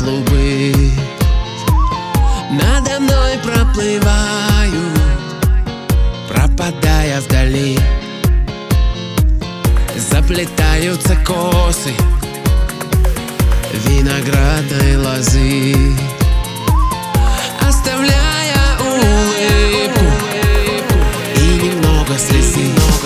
клубы надо мной проплывают, пропадая вдали. Заплетаются косы виноградной лозы, оставляя улыбку и немного слезы.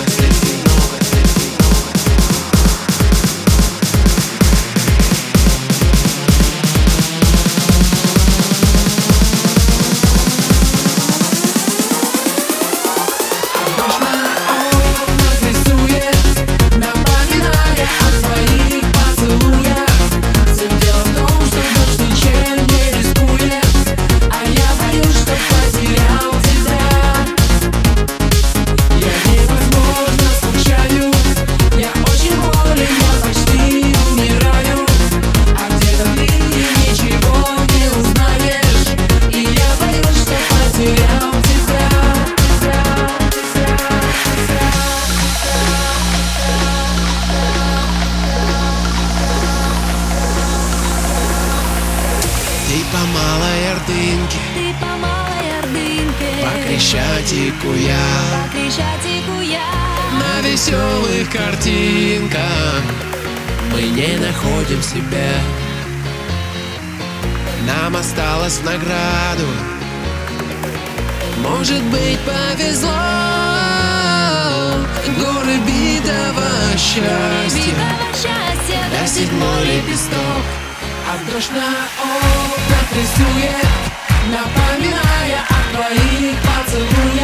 Ты по малой Ордынке, по Крещатику я, на веселых картинках мы не находим себя. Нам осталось в награду, может быть, повезло. Горы битого счастья, да седьмой лепесток. А дождь на окнах рисует, напоминая о твоих поцелуях.